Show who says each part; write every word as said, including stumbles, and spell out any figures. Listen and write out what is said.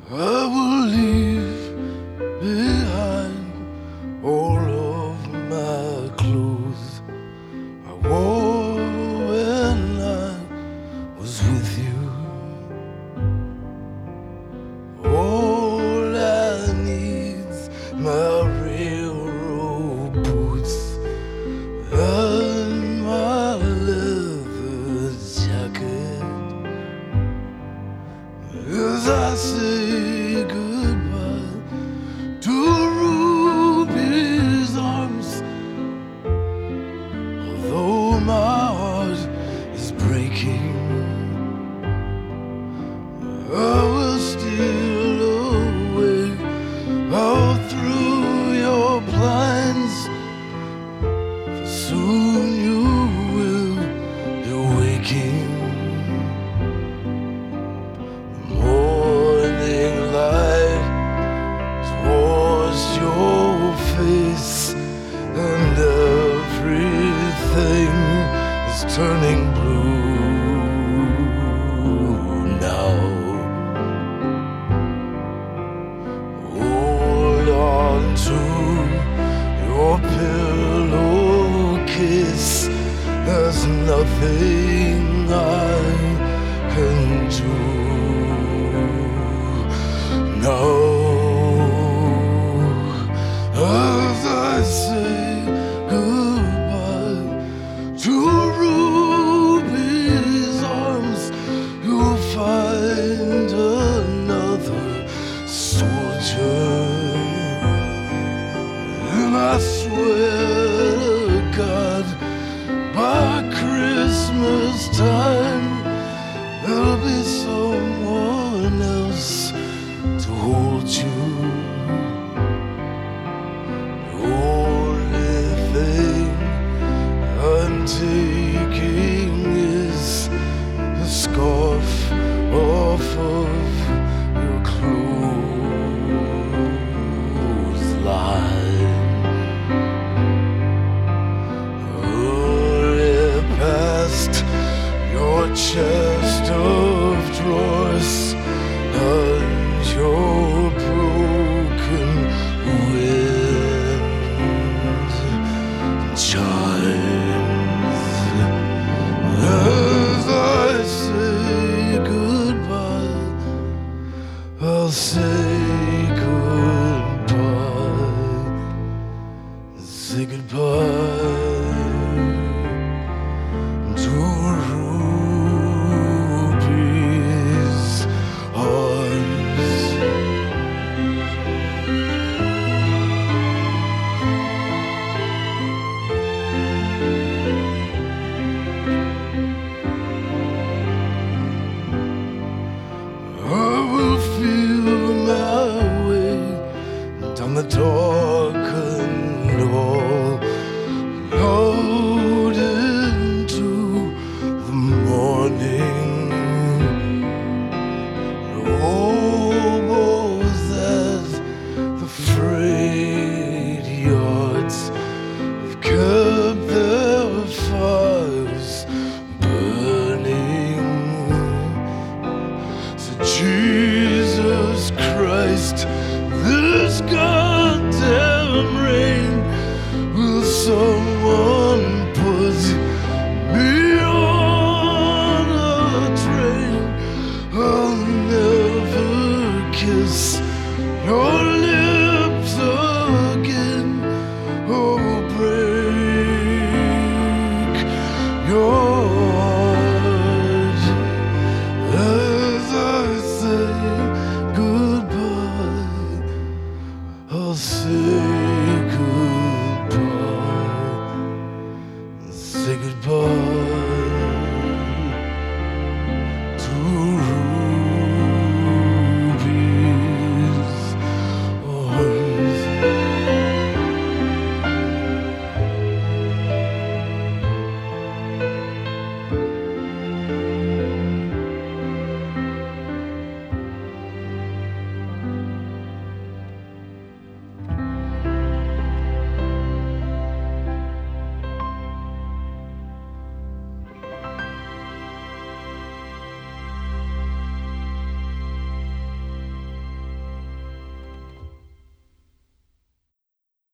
Speaker 1: I will leave behind all of my clothes I wore when I was with you. All I need's my railroad boots and my leather jacket. As I say goodbye to Ruby's arms, although my heart is breaking, I will steal away out through your blinds, for soon you will be waking. Your face and everything is turning blue now. Hold on to your pillowcase. There's nothing I can do now. As I say goodbye to Ruby's arms, you'll find another soldier. And I swear to God, by Christmas time, there'll be someone else to hold you. Taking is the scarf off of your clothesline. Hurry past your chest of drawers and your broken wind chime. As I say goodbye, I'll say goodbye, say goodbye to Ruby's arms. Down the darkened hall, out into the morning. Almost at the freight yards have kept their fires burning. So Jesus Christ, this goddamn rain, will someone put me on a train I'll never kiss